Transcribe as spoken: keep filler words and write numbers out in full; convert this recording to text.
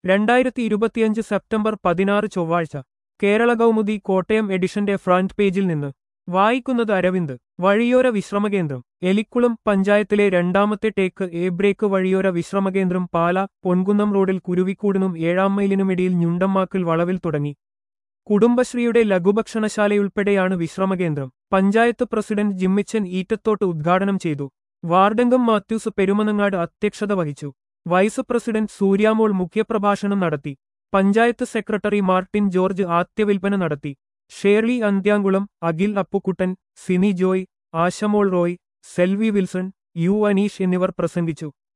രണ്ടായിരത്തി ഇരുപത്തിയഞ്ച് സെപ്റ്റംബർ പതിനാറ് ചൊവ്വാഴ്ച കേരള കൗമുദി കോട്ടയം എഡിഷന്റെ ഫ്രണ്ട് പേജിൽ നിന്ന് വായിക്കുന്നത് അരവിന്ദ്. വഴിയോര വിശ്രമകേന്ദ്രം. എലിക്കുളം പഞ്ചായത്തിലെ രണ്ടാമത്തെ ടേക്ക് എ ബ്രേക്ക് വഴിയോര വിശ്രമകേന്ദ്രം പാല പൊൻകുന്നം റോഡിൽ കുരുവിക്കൂടിനും ഏഴാം മൈലിനുമിടയിൽ ഞുണ്ടമ്മാക്കിൽ വളവിൽ തുടങ്ങി. കുടുംബശ്രീയുടെ ലഘുഭക്ഷണശാലയുൾപ്പെടെയാണ് വിശ്രമകേന്ദ്രം. പഞ്ചായത്ത് പ്രസിഡന്റ് ജിമ്മിച്ചൻ ഈറ്റത്തോട്ട് ഉദ്ഘാടനം ചെയ്തു. വാർഡംഗം മാത്യൂസ് പെരുമനങ്ങാട് അധ്യക്ഷത വഹിച്ചു. വൈസ് പ്രസിഡന്റ് സൂര്യാമോൾ മുഖ്യപ്രഭാഷണം നടത്തി. പഞ്ചായത്ത് സെക്രട്ടറി മാർട്ടിൻ ജോർജ് ആദ്യവിൽപ്പന നടത്തി. Shirley Anthyankulam, Akhil Appukuttan, Sini Joy, Ashamol Roy, Selvi Wilson, U Aneesh എന്നിവർ പ്രസംഗിച്ചു.